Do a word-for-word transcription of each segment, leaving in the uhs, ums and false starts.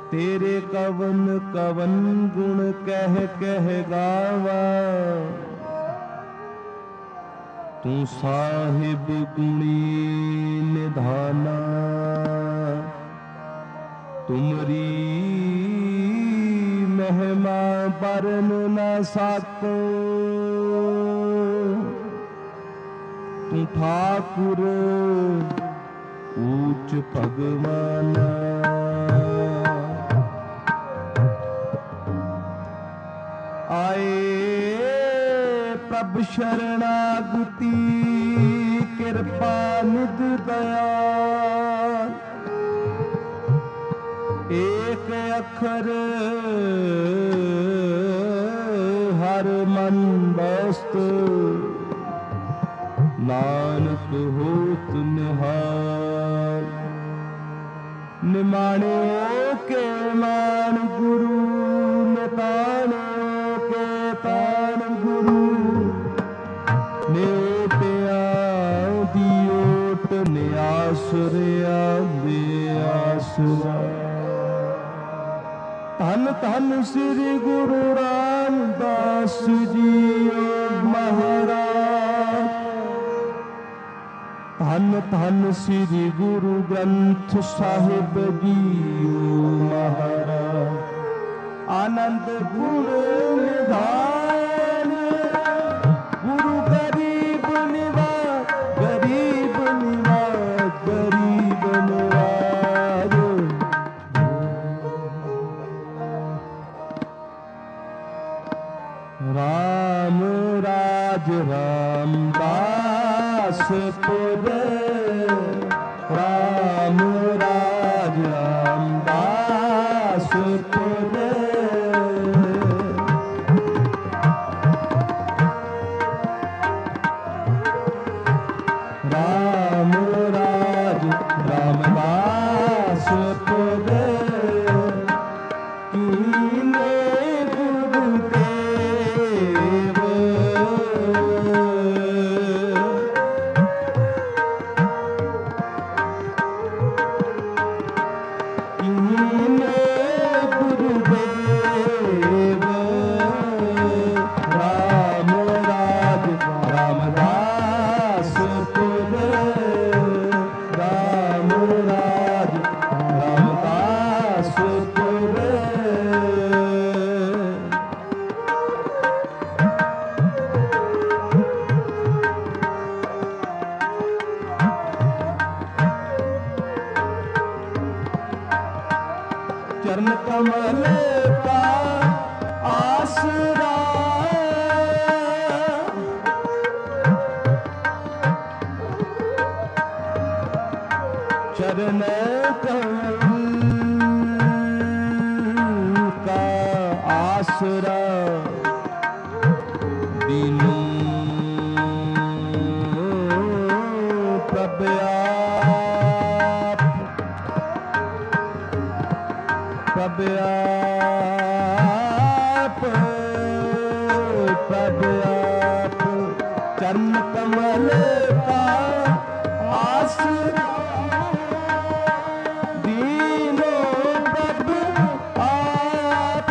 तेरे कवन कवन गुण कह कह गावा, तू साहिब गुणी निधाना। तुमरी महिमा बरन न साको, तू ठाकुर ऊच भगवाना। आए प्रभ शरणागति कृपा निध दया, एक अखर हर मन बस्त, नानक होत निहाल। निमाणो के मान गुरु, निताणो के तान गुरु। नेटिया दियोट नियासुरिया बेआसुरा। धन धन श्री गुरु रामदास जी महाराज। धन धन श्री गुरु ग्रंथ साहिब जी महाराज। आनंद गुण निधान, गुरु गरीब निवाज, गरीब निवाज, गरीब निवाज। राम राज रामदास पुर, राम राज रामदास पुर। राम राज रामदास पुर, कीने गुरुदेव। कीने गुरुदेव। राम राज रामदास पुर, राम राज रामदास पुर। चरण कमल का आसरा, चरण कमल का आसरा। दीनों प्रभ आप, प्रभ आप, प्रभ आप। चरण कमल का आसरा, दीनों प्रभ आप।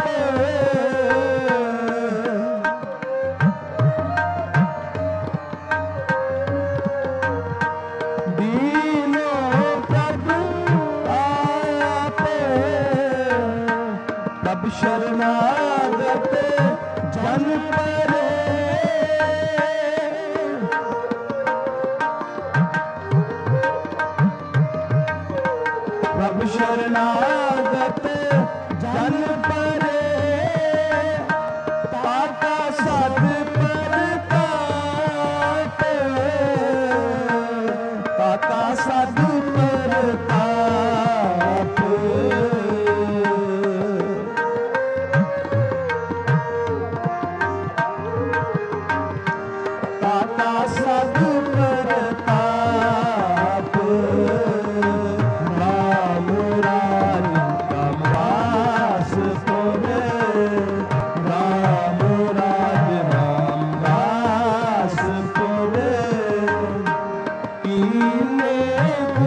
दीनों प्रभ आप। प्रभ शरणागत जन परे, प्रभ शरणागत जन परे। ताका साध परताप, ताका साध परताप। ताका साध परताप। राम राज रामदास पुर, राम राज रामदास पुर। कीने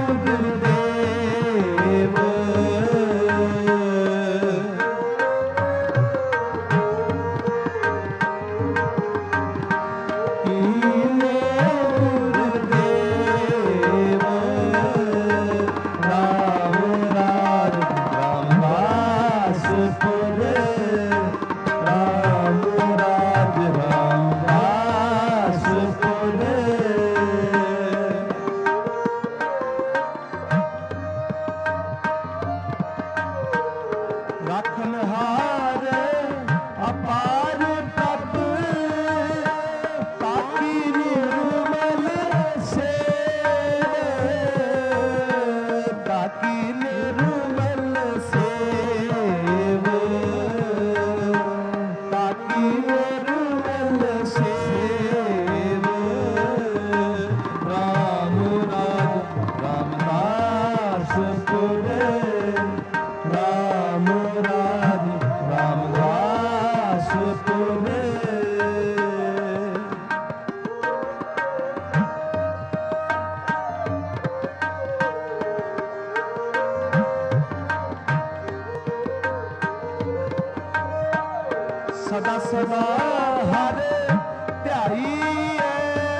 सदा हर ध्याईए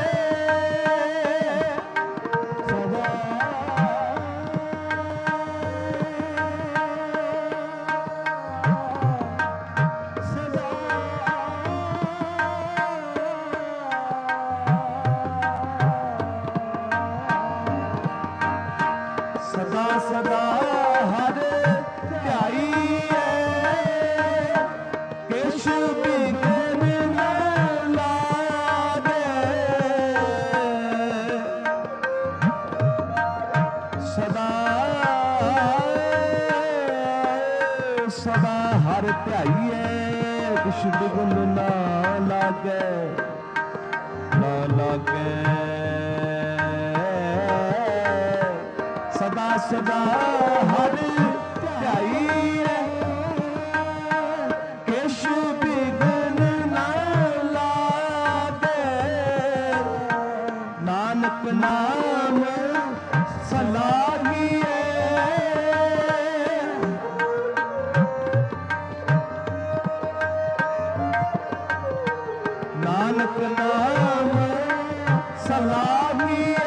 सदा सदा सदा सदा हर ध्याईए किश बिघन न लागे सदा सदा हर ध्याईए किश बिघन न लागे न लागे सदा सदा हर ध्याईए किश बिघन न लागे नानक नाम सलाहिए नानक नाम सलाहिए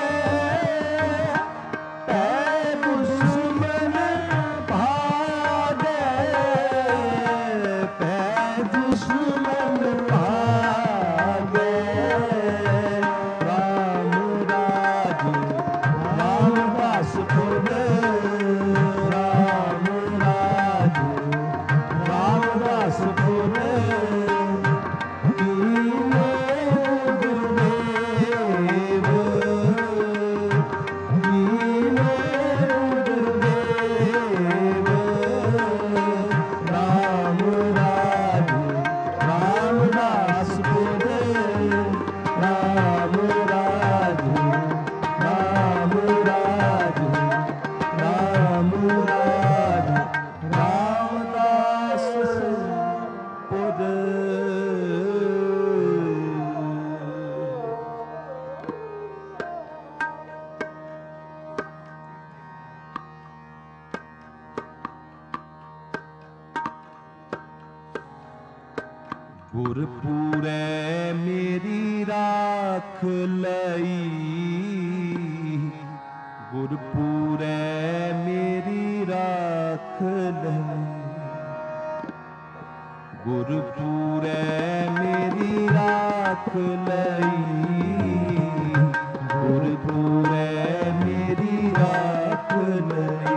गुरपुरे मेरी राख लई गुरपुरे मेरी राख लई गुरपुरे मेरी राख लई गुरपुरे मेरी राख लई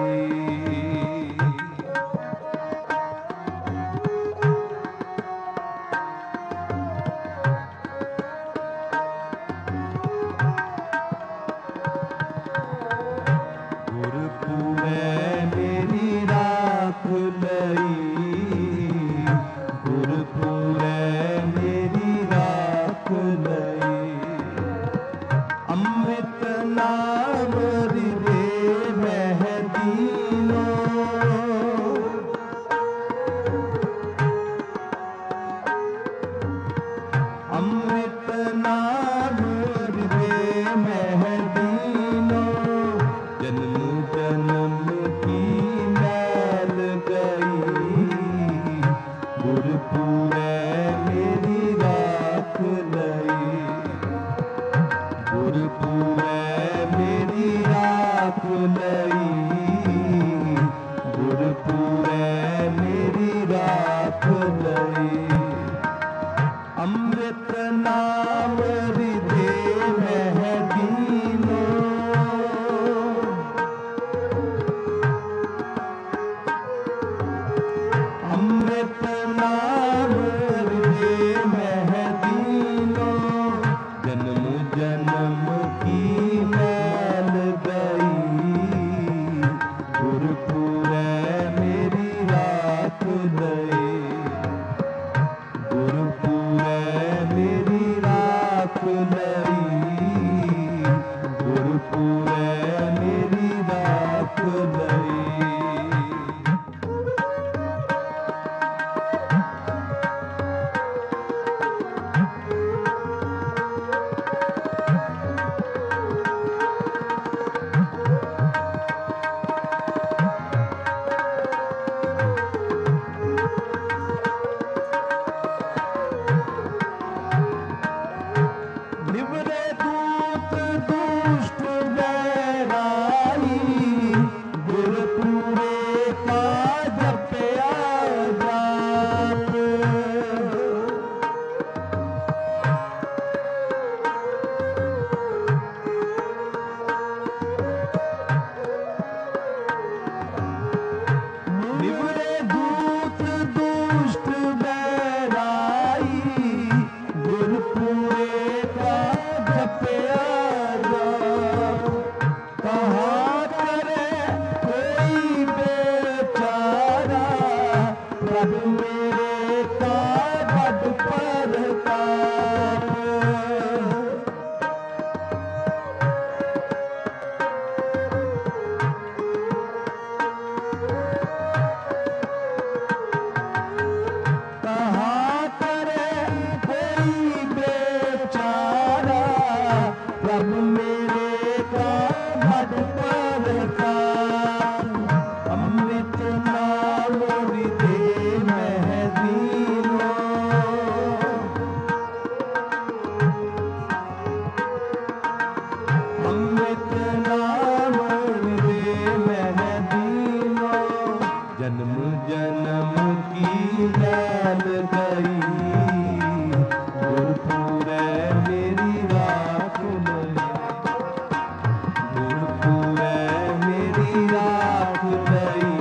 मेरी राख लई,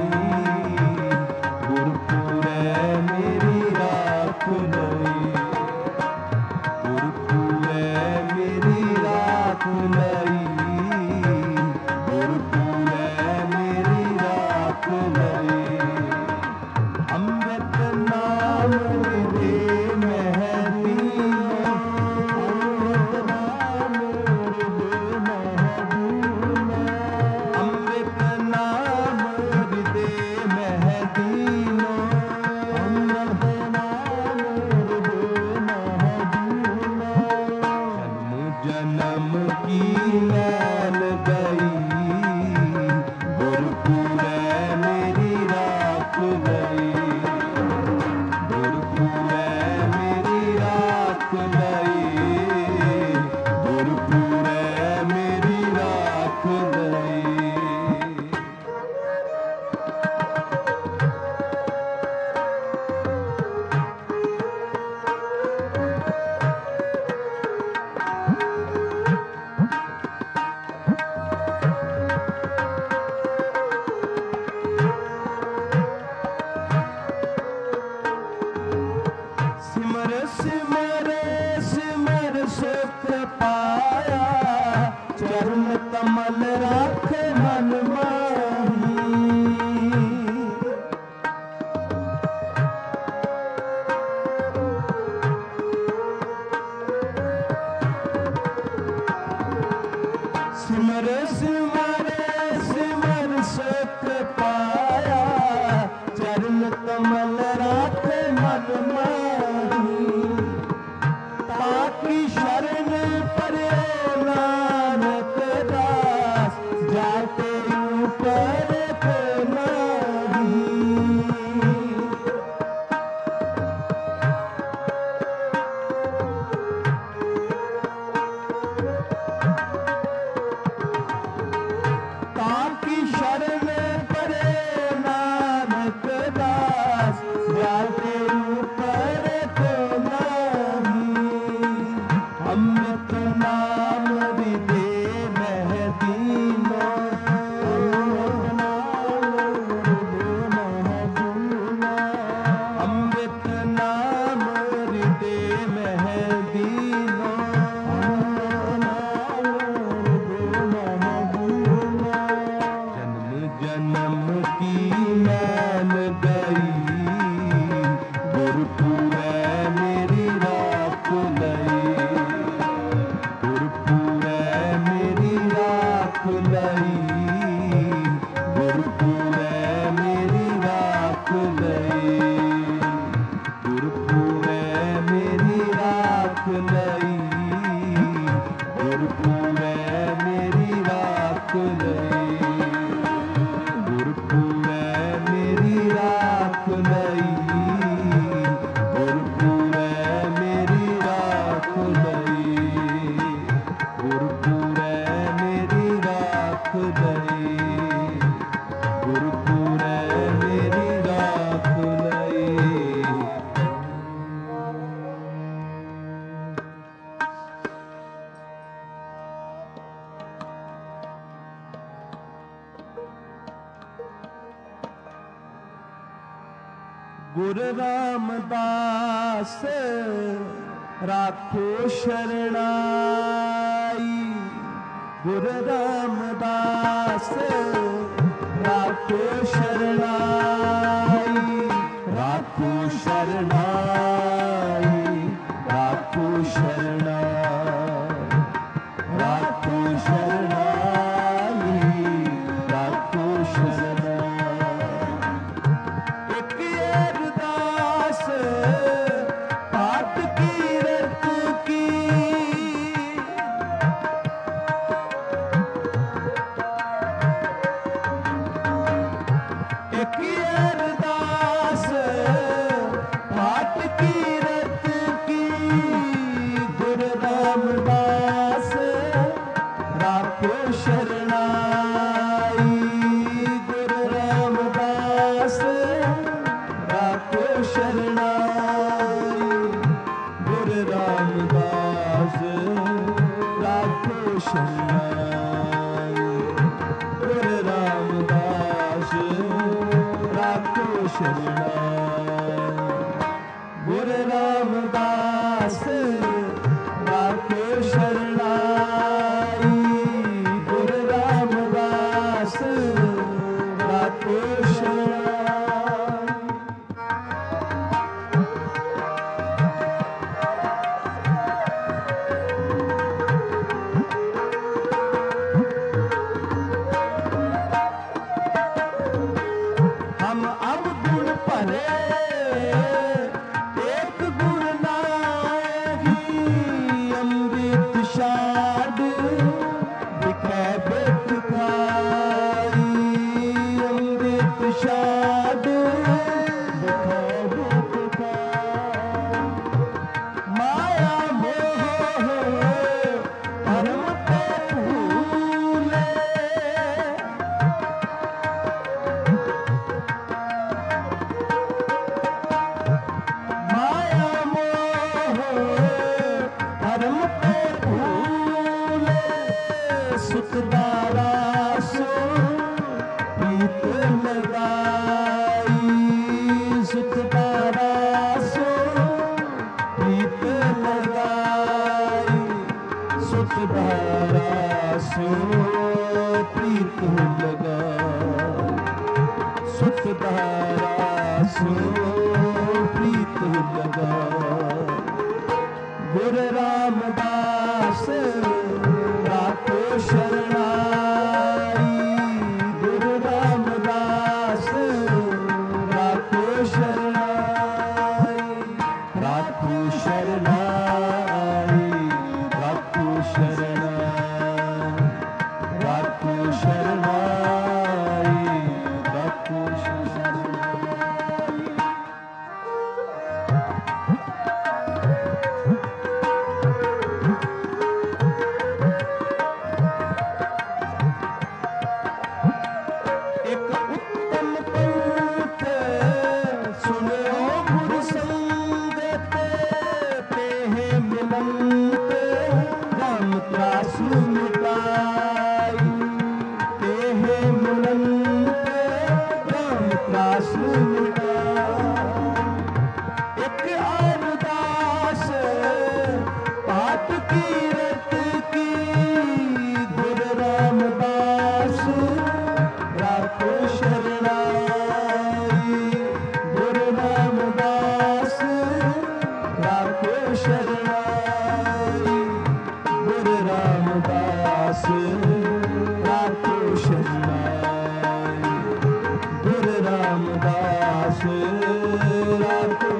गुरपुरै मेरी राख लई, गुरपुरै मेरी राख लई, गुरपुरै मेरी राख लई। अमृत नाम दे महदीनो, अमृत नाम दे महदीनो, अमृत नाम दे महदीनो, अमृत नाम दे महदीनो। जन्म जन्म की मैल गई, गुरपुरै मेरी राख लई, गुरपुरै मेरी राख लई, गुरपुरै मेरी राख लई। सिमर सिमर सिमर सुख पाया, चरण कमल राख मन माही। सिमर सिमर सिमर सुख पाया, चरण कमल राख मन माही। ताकी शरण परे नानक दास, जाते ऊपर को नाही। ताकी शरण परे नानक दास, जाते ऊपर को नाही। अमृत नाम दे महदीनो, अमृत नाम दे महदीनो, अमृत नाम दे महदीनो, अमृत नाम दे महदीनो। जन्म जन्म की मैल गई, गुरपुरै मेरी राख लई, गुरपुरै मेरी राख लई, गुरपुरै मेरी राख लई, गुरपुरै मेरी राख लई, गुरपुरै मेरी राख लई, गुरपुरै मेरी राख लई, गुरपुरै मेरी राख लई, गुरपुरै मेरी राख लई, गुरपुरै मेरी राख लई। गुरु रामदास राखो शरणाई, गुरु रामदास राखो शरणाई, राखो शरणाई, राखो शरणाई, राखो शरणाई, राखो शरणाई। एक अरदास पाठ कीरत की, एक अरदास पाठ कीरत की, शरणाई। गुरु रामदास राखो शरणाई। गुरु रामदास राखो शरणाई। हम अब गुण भरे एक गुण नाहि। अमृत छाड़ बिकै बिख खाई। अमृत छाड़ बिकै बिख खाई। माया मोह धर्म ते भूले। माया मोह धर्म पे भूले। सुख दारा सो प्रीत लगाई। सुख दारा सो प्रीत लगाई। सुख दारा सो प्रीत लगाई। सुख दारा सो प्रीत लगाई। गुरु रामदास राखो शरणाई। गुरु रामदास राखो शरणाई। राखो शरणाई। राखो शरणाई। राखो शरणाई। राखो शरणाई। एक उत्तम पंथ सुनो गुरु संगत। तेहे मिलंत राम त्रासु मिटाई। तेहे मिलंत राम त्रासु मिटाई। एक अरदास पाठ कीरत की। गुरु रामदास राखो शरणाई। गुरु रामदास राखो शरणाई। गुरु रामदास राखो शरणाई। गुरु रामदास राखो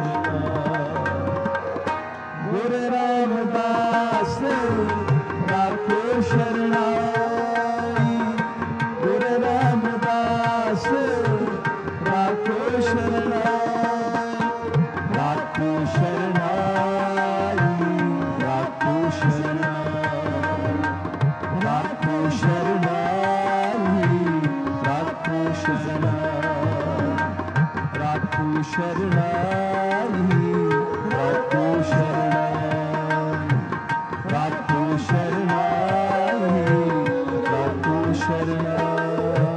शरणाई। गुरु रामदास राखो शरणाई। गुरु रामदास राखो शरणाई। राखो शरणाई। राखो शरणाई। राखो शरणाई। राखो शरणाई। राखो शरणाई। राखो शरणाई। राखो शरणाई। राखो शरणाई।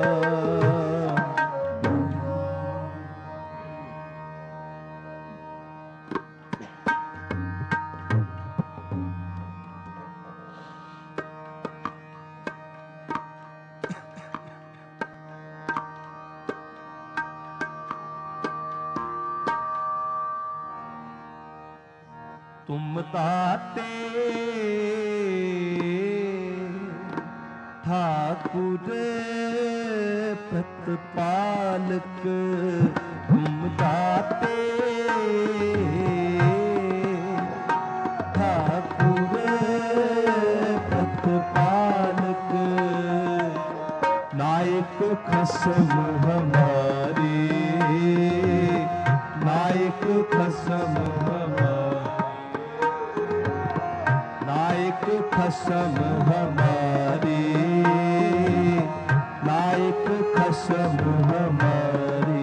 तुम दाते ठाकुर प्रतिपालक। तुम दाते ठाकुर प्रतिपालक। नायक खसम हमारे। नायक खसम नायक खसम हमारे। नायक खसम हमारे।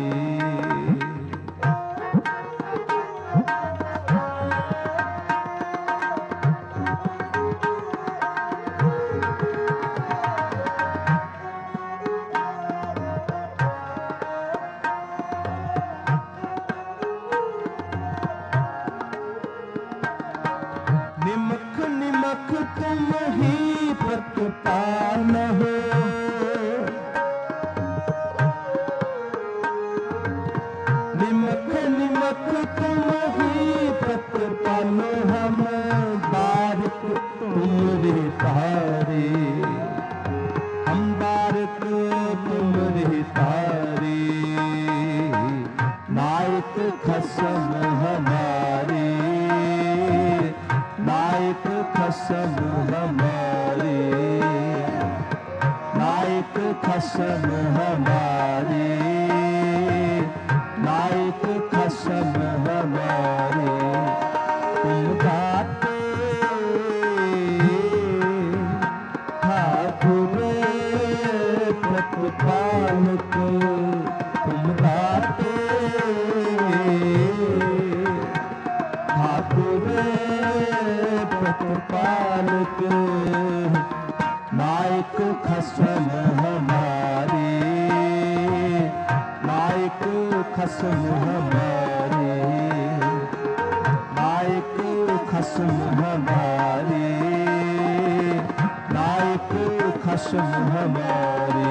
नायक खसम हमारे, नायक खसम हमारे, तुम गाते ठाकुर प्रतिपालक, तुम गाते ठाकुर प्रतिपालक, नायक खसम हमारे, नायक खसम हमारे, नायक खसम हमारे, नायक खसम हमारे।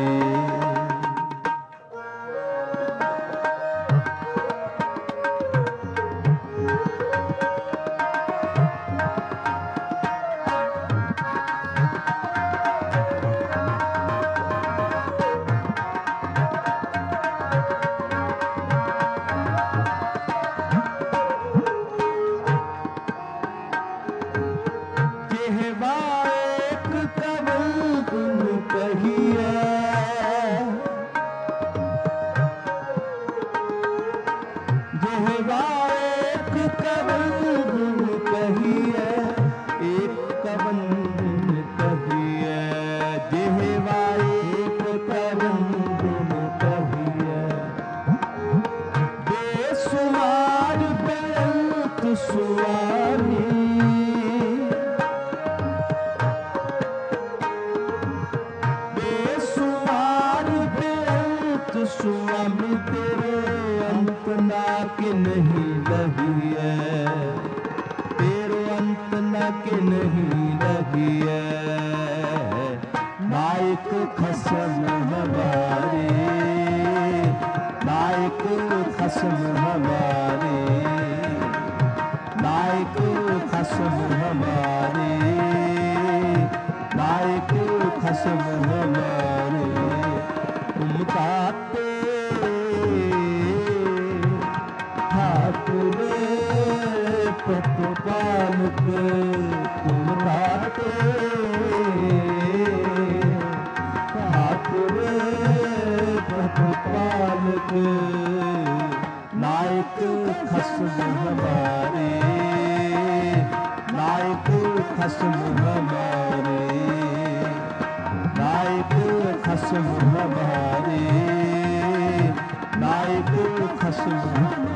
स्वामी तेरे अंत ना के नहीं लगी है, तेरे अंत ना के नहीं लगी है, नायक खसम हमारे, नायक खसम हमारे, नायक खसम हमारे, नायक खसम हमारे, तुम गाते ठाकुर प्रतिपालक, तुम गाते ठाकुर प्रतिपालक, नायक खसम हमारे, नायक खसम हमारे, नायक खसम हमारे, नायक खसम हमारे।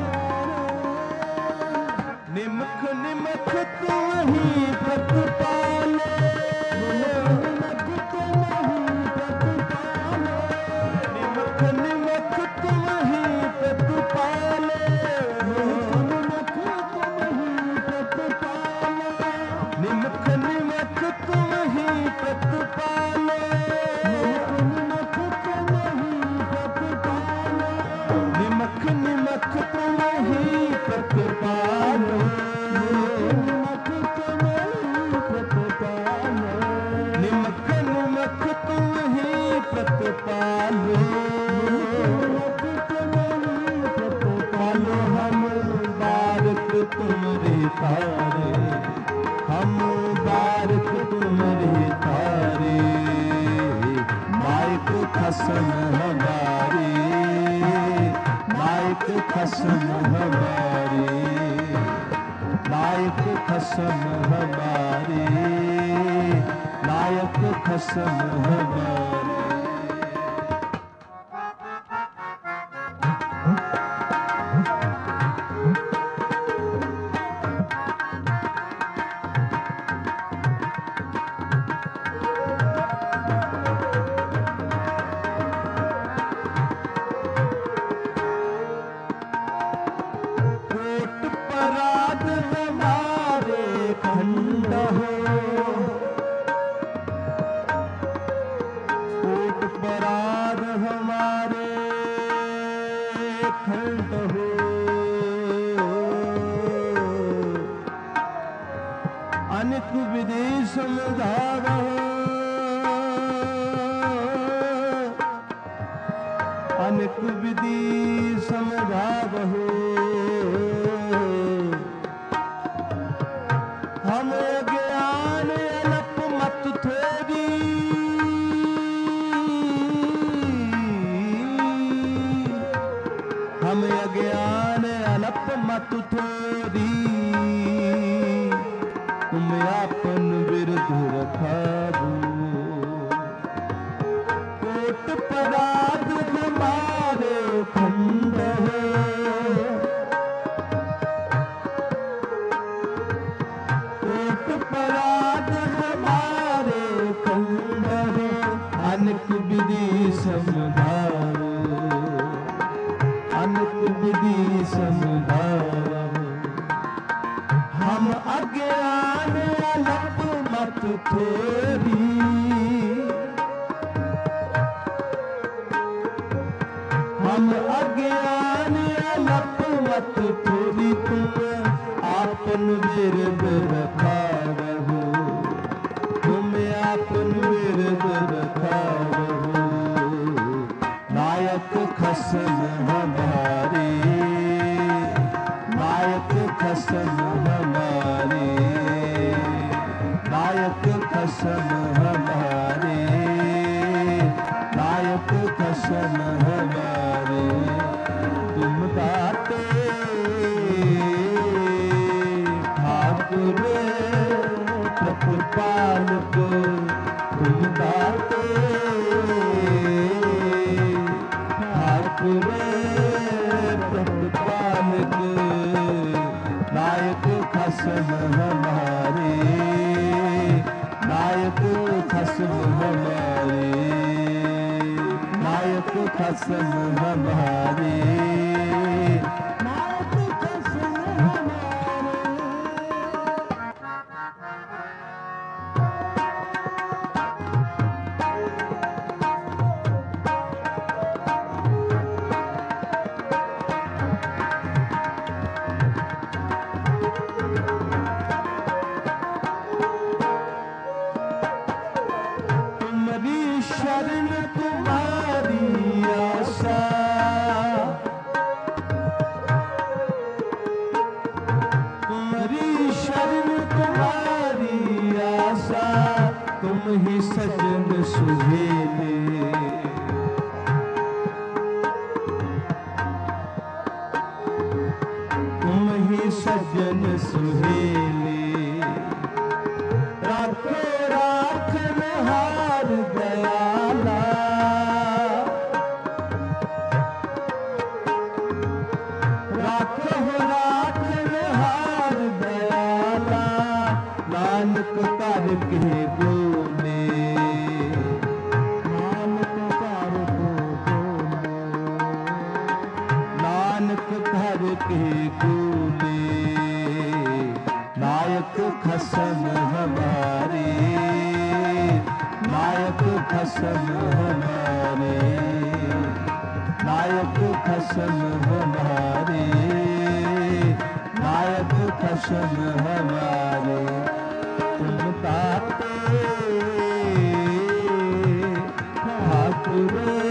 निमख निमख तुम ही प्रतिपाले, निमख तुम ही प्रतिपाले, निमख निमख तुम ही प्रतिपाले, निमख तुम ही प्रतिपाले, निमख निमख तुम ही प्रतिपाले, निमख तुम ही प्रतिपाले, निमख निमख तुम ही प्रतिपाले, निमख तुम ही प्रतिपाले, निमख निमख तुम ही प्रतिपाले, निमख तुम ही प्रतिपाले, हम बारक तुमरे तारे, हम बारक तुमरे तारे, नायक खसम हमारे, नायक खसम हमारे, नायक खसम हमारे, नायक खसम हमारे। अनेक विधि समझावो, अनेक विधि समझावो, हम ज्ञान अलप मत थोड़ी, मत थोरी, तुम आपन विरध रखाबो। कोट पराध हमारे खंड है, कोट पराध हमारे खंड है, अनक विधि समझाओ, अनक विधि समझाओ। हम अज्ञान अलप मत थोरी, हम अज्ञान अलप मत थोरी, तुम आपन विरध रखावहु, तुम आपन विरध रखावहु। नायक खसम हमारे, नायक खसम हमारे, नायक खसम हमारे, नायक खसम हमारे। तुम दाते ठाकुर प्रतिपालक, तुम दाते ठाकुर प्रतिपालक। नायक खसम हमारे, नायक खसम हमारे, नायक खसम हमारे, नायक खसम हमारे। तुम्हारी शरण तुम्हारी आशा, तुम्हारी शरण तुम्हारी आशा, तुम ही सजन सुहेले, तुम ही सजन सुहेले। राखो राखन हार दयाला, राखो राखन हार दयाला। नानक कर के बोले, नानक कर के बोले, नानक कर के बोले। नायक खसम हमारे, नायक खसम हमारे, नायक खसम हमारे, नायक खसम हमारे। तुम ताते ठाकुर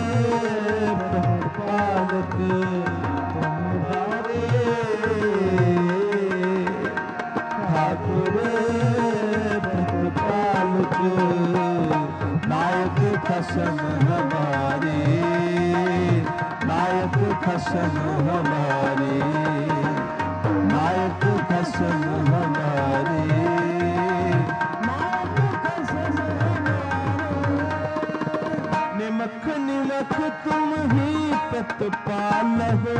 प्रतिपालक, तुम ताते ठाकुर प्रतिपालक। नायक खसम हमारे, नायक खसम हमारे, नायक खसम हमारे, नायक खसम हमारे। निमख निमख तुम ही प्रतिपाल हो,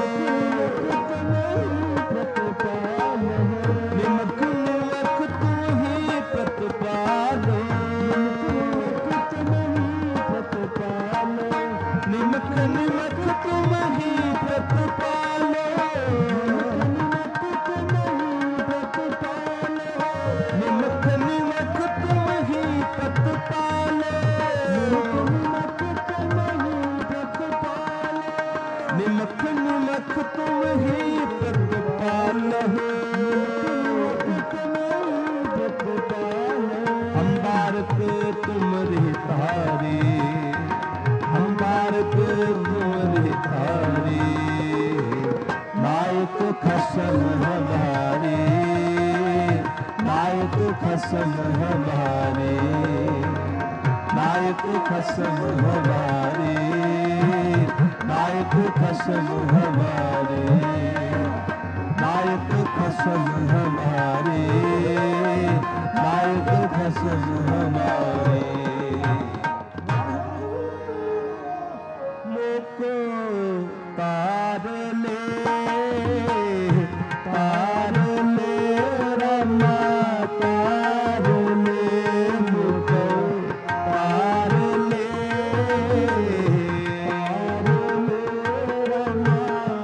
निमख निमख तुम ही प्रतिपाल, निमख निमख तुम ही प्रतिपाल, निमख निमख तुम ही प्रतिपाल, निमख निमख तुम ही प्रतिपाल हो। हम बारक तुमरे तारे, हम बारक तुमरे तारे। नायक खसम हमारे, नायक खसम हमारे, नायक खसम हमारे, नायक खसम हमारे। खसम हमारे, नायक खसम हमारे। मोको तार ले, तार ले रमा, तार ले मोको तार ले, तार ले रमा,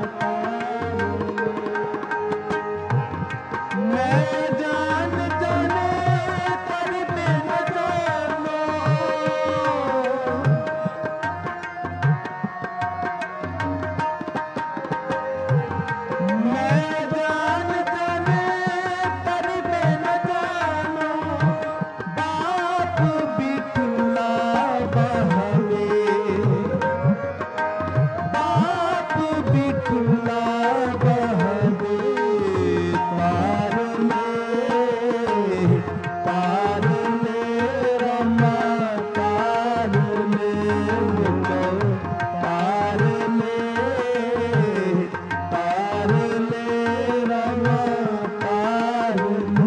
मैं जान जाने तेरी बिन जानो, मैं जान जाने तेरी बिन जानो, बाप बिठला बहवे, बाप बिठला बहवे, तार ले, तार ले रमा, तार ले मुको, तार ले, तार ले रमा, तार ले।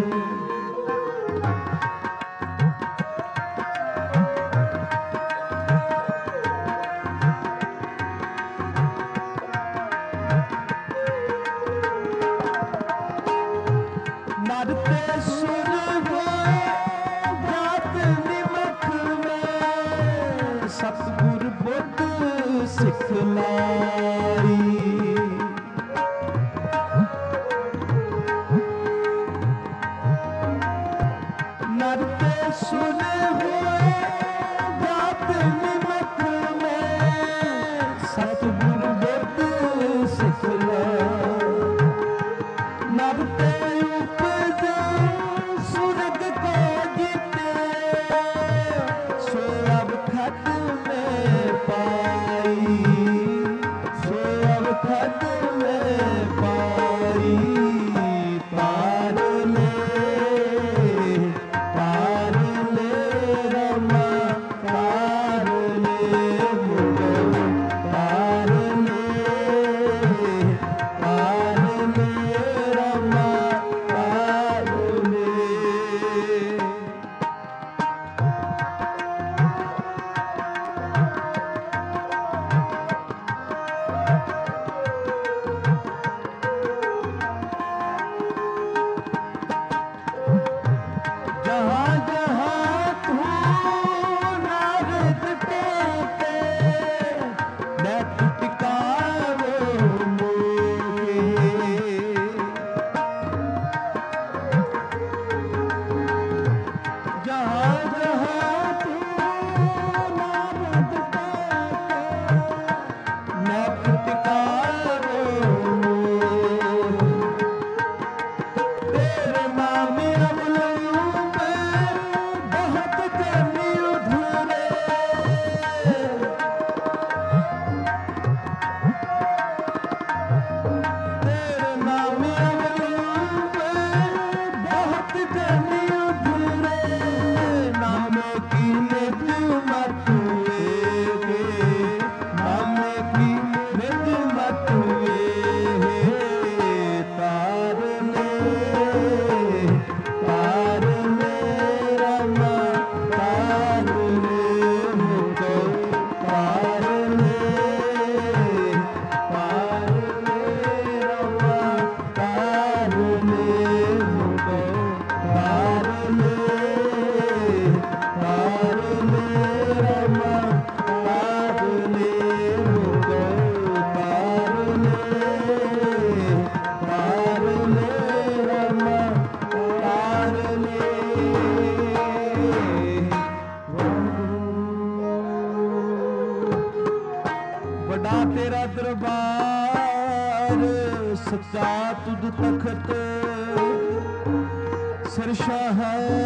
नर ते सुर होए जात निमख में, सतगुर बुद्ध सिखलाई। नर ते सुर होए जात निमख में, सतगुर बुद्ध सिखलाई। नर ते उपजे सुरग को जीते, सो अब खत में पाई, सो अब खत में पाई। तार ले, तार ले रमा, तार ले मुको, तार ले, तार ले रमा, तार ले। जहाँ जहाँ तू नारद टेके, बैठ टिकावो मोहे। जहाँ जहाँ तू नारद टेके, बैठ टिकावो मोहे। तेरे नाम अवलंब बहुत करनी उधरे, तेरे नाम अवलंब बहुत करनी उधरे। नाम की निज मत हुए, नाम की निज मत हुए। तार ले, तार ले रमा, तार ले मुको, तार ले, तार ले रमा, तार ले मुको, तार ले, तार ले रमा, तार ले मुको, तार ले, तार ले रमा, तार ले। बड़ा तेरा दरबार, सच्चा तुझ तखत, सरशाह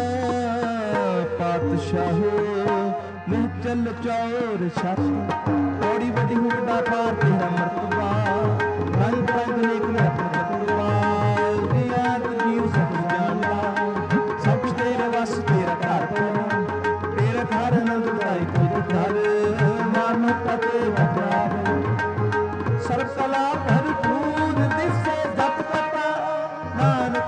पातशाह, निहचल चौर शाह। थोड़ी बड़ी हूँ बड़ा पार तेरा मर्तबा, रंग रंग नेक में अपना तकवा। दिया तुझी सब जानता, सब तेरे बस तेरा घर, तेरा घर नंद भाई खुद घर, मानो पते बचार। सर्व कला भरपूर दिसे जप पता, नानक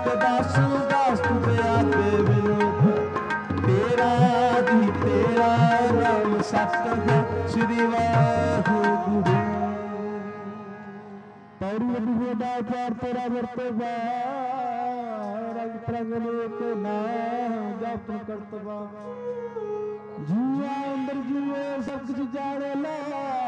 ਹੈ ਸ੍ਰੀ ਵਾਹਿਗੁਰੂ। ਪੌੜੀ ਵੱਡੀ ਹੋਦਾ ਚਾਰ ਤੇਰਾ ਵਰਤਵਾ ਰੰਗ ਪ੍ਰੰਗ ਨੇਕ ਨਾਮ ਜਪਨ ਕਰਤਵਾ। ਜੀਆ ਅੰਦਰ ਜੀਵੇ ਸਭ ਕੁਝ ਜਾਣੇ ਲਾ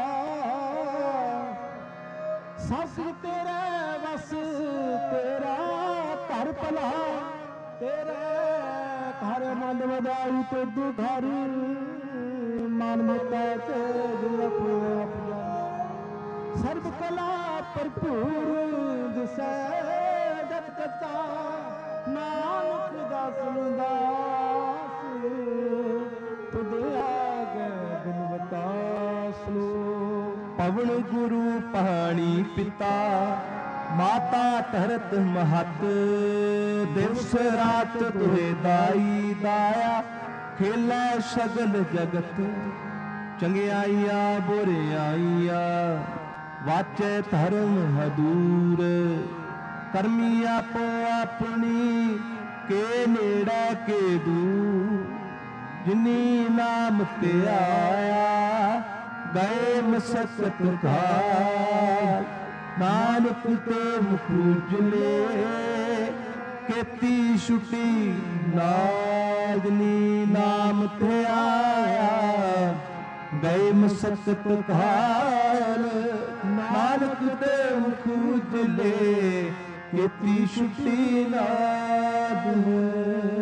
ਸੱਸ ਤੇਰੇ ਵਸ ਤੇਰਾ ਘਰ ਭਲਾ ਤੇਰੇ ਘਰ ਆਨੰਦ ਵਧਾਈ ਤੇ ਤੂੰ ਘਰ ਮਨ ਮਤਾ ਤੇ ਜੁਲਪ ਆਪਣਾ ਸਰਬ ਕਲਾ ਭਰਪੂਰ ਦਿਸੈ ਜਪ ਕਤਾ ਨਾਨਕ ਦਾਸ ਦਾਸ ਤੁਧ ਆਗੇ ਬਿਨਵਤਾ ਸਲੋਕ। ਪਵਨ ਗੁਰੂ ਪਾਣੀ ਪਿਤਾ ਮਾਤਾ ਧਰਤ ਮਹਤ ਦਿਵਸ ਰਾਤ ਤੁਹੇ ਦਾਈ ਦਾਇਆ ਖੇਲਾ ਸਗਲ ਜਗਤ ਚੰਗਿਆਈਆ ਬੁਰਿਆਈਆ ਵਾਚੈ ਧਰਮ ਹਦੂਰ ਕਰਮੀ ਆਪੋ ਆਪਣੀ ਕੇ ਨੇੜਾ ਕੇ ਦੂਰ ਜਿਨੀ ਨਾਮ ਤੇ ਆਇਆ ਗਏ ਮਸਕਤ ਘਾਲ ਨਾਨਕ ਤੇ ਮੁਖ ਉਜਲੇ ਕੀਤੀ ਛੁਟੀ ਨਾਗਨੀ ਨਾਮ ਤੇ ਆਇਆ ਗਏ ਮਸਕਤ ਘਾਲ ਨਾਨਕ ਤੇ ਮੁਖ ਉਜਲੇ ਕੀਤੀ ਛੁਟੀ ਨਾਗਨੀ।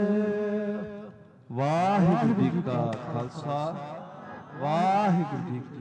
ਵਾਹਿਗੁਰੂ ਜੀ ਕਾ ਖਾਲਸਾ ਵਾਹਿਗੁਰੂ ਜੀ